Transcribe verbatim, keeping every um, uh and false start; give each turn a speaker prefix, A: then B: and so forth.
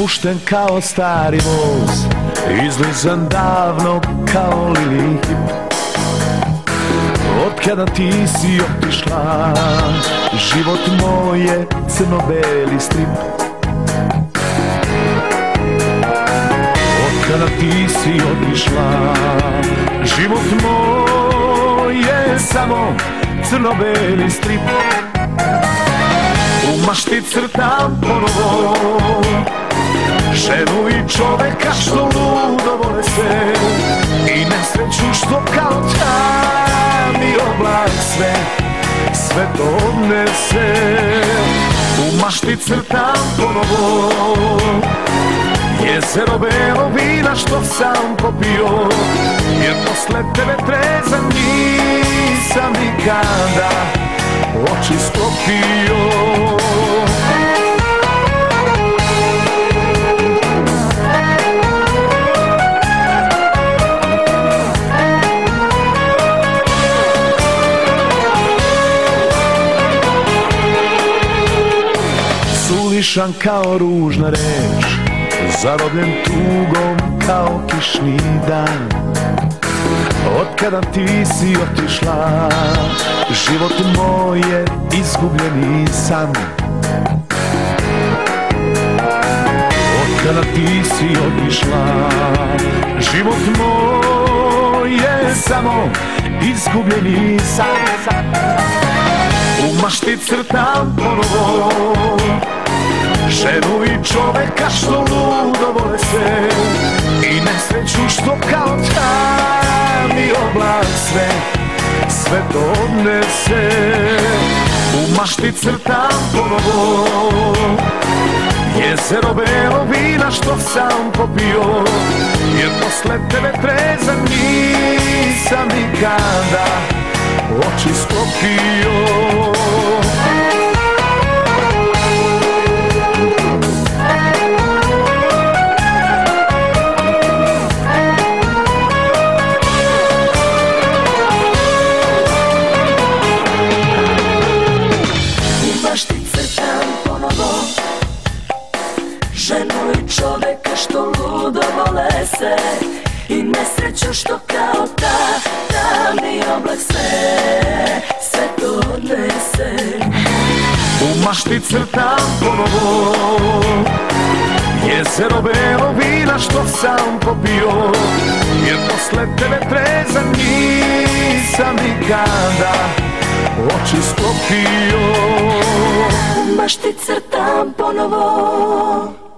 A: Opušten kao stari voz, izlizan davno kao lilih. Od kada ti si otišla, život moj je crno-beli strip. Od kada ti si otišla, život moj je samo crno-beli strip. U mašti crtam ponovo ženu i čoveka što ludo vole se, i nesreću što kao tami oblak sve, sve to odnese. U mašti crtam ponovo jezero belo vina što sam popio, jer posle tebe trezan nisam nikada oči sklopio. Suvišan kao ružna reč, zarobljen tugom kao kišni dan. Od kada ti si otišla, život moj je izgubljeni san. Od kada ti si otišla, život moj je samo izgubljeni san. U mašti crtam ponovo ženu i čoveka što ludo vole se, i nesreću što kao tami oblak sve, sve to odnese. U mašti crtam ponovo jezero belo vina što sam popio, jer posle tebe trezan nisam nikada oči sklopio.
B: Ženu i čoveka što ludo vole se, i nesreću što kao ta tamni oblak sve, sve to odnese.
A: U mašti crtam ponovo jezero belo vina što sam popio, jer posle tebe trezan nisam nikada oči sklopio.
B: U mašti crtam ponovo